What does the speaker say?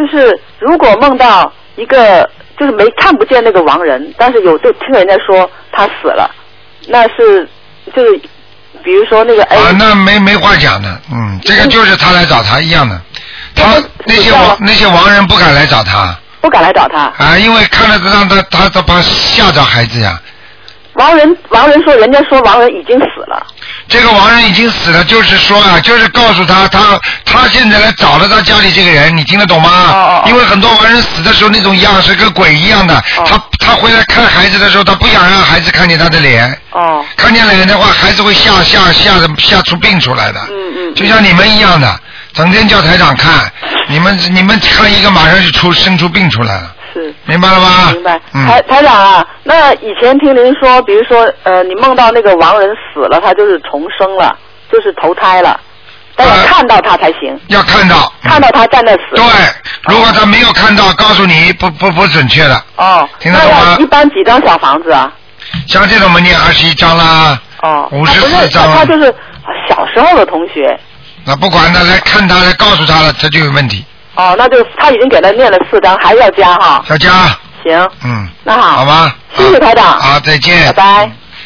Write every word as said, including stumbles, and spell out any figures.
就是如果梦到一个就是没看不见那个亡人，但是有就听人家说他死了，那是就是比如说那个 A 啊，那没没话讲的，嗯，这个就是他来找他一样的，他那些亡那些亡人不敢来找他， 不敢来找他啊，因为看了让他他他怕吓着孩子呀。 亡人亡人说，人家说亡人已经死了。 这个亡人已经死了，就是说啊，就是告诉他，他他现在来找了他家里这个人，你听得懂吗？ 哦哦因为很多亡人死的时候那种样是跟鬼一样的， 哦、 他他回来看孩子的时候，他不想让孩子看见他的脸。 哦。 看见脸的话，孩子会吓吓吓的吓出病出来的。 嗯嗯。 就像你们一样的，整天叫台长看，你们你们看一个马上就出生出病出来了。 是， 明白了吗？ 明白。 嗯、 台台长啊，那以前听您说，比如说呃，你梦到那个亡人死了，他就是重生了，就是投胎了，但要看到他才行。呃、 要看到。 看到他在那死。 对，如果他没有看到，告诉你不不不准确的。 哦。 听得懂吗？ 那要一般几张小房子啊？ 像这种我们念二十一张啦。 哦。 五十四张。 他就是小时候的同学。 那不管他来看他来告诉他了，这就有问题。 哦，那就他已经给他念了四张，还要加哈。 要加。 行。 嗯。 那好。 好吧。 谢谢台长。 好，再见。 拜拜。